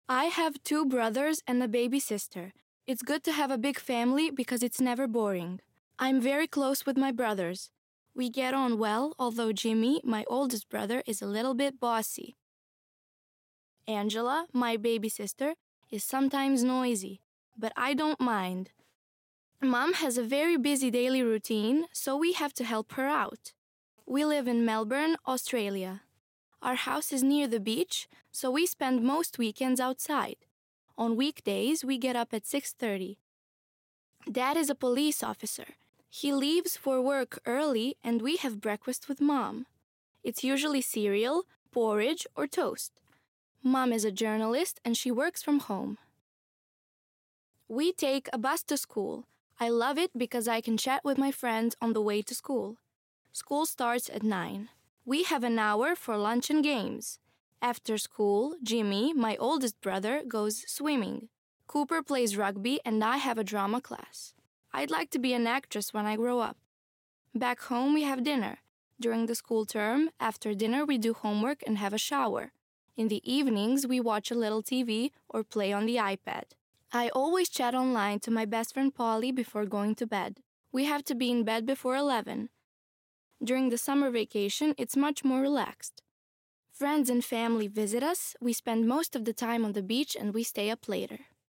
I have two brothers and a baby sister. It's good to have a big family because it's never boring. I'm very close with my brothers. We get on well, although Jimmy, my oldest brother, is a little bit bossy. Angela, my baby sister, is sometimes noisy, but I don't mind. Mom has a very busy daily routine, so we have to help her out. We live in Melbourne, Australia. Our house is near the beach, so we spend most weekends outside. On weekdays, we get up at 6:30. Dad is a police officer. He leaves for work early and we have breakfast with Mom. It's usually cereal, porridge, or toast. Mom is a journalist and she works from home. We take a bus to school. I love it because I can chat with my friends on the way to school. School starts at 9. We have an hour for lunch and games. After school, Jimmy, my oldest brother, goes swimming. Cooper plays rugby and I have a drama class. I'd like to be an actress when I grow up. Back home, we have dinner. During the school term, after dinner, we do homework and have a shower. In the evenings, we watch a little TV or play on the iPad. I always chat online to my best friend Polly before going to bed. We have to be in bed before 11. During the summer vacation, it's much more relaxed. Friends and family visit us, we spend most of the time on the beach and we stay up later.